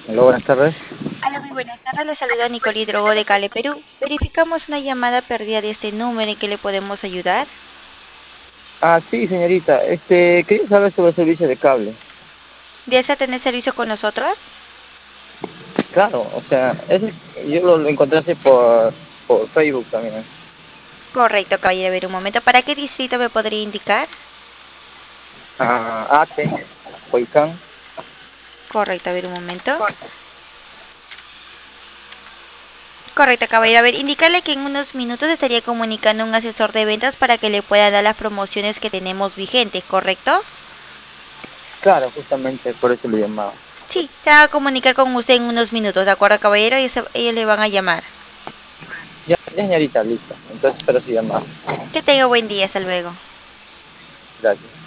Hola, buenas tardes. Hola, muy buenas tardes. Le saluda Nicole Drogo de Cali, Perú. Verificamos una llamada perdida de este número en que le podemos ayudar. Sí, señorita. Quería saber sobre el servicio de cable. ¿Desea tener servicio con nosotros? Claro, o sea, yo lo encontré así por Facebook también. Correcto, caballero. A ver, un momento. ¿Para qué distrito me podría indicar? Ate, Huaycán. Correcto, a ver, un momento. Correcto, caballero. A ver, indicarle que en unos minutos estaría comunicando un asesor de ventas para que le pueda dar las promociones que tenemos vigentes, ¿correcto? Claro, justamente por eso le llamaba. Sí, se va a comunicar con usted en unos minutos, ¿de acuerdo, caballero? Ellos le van a llamar. Ya, señorita, listo. Entonces espero su llamada. Que tenga buen día. Hasta luego. Gracias.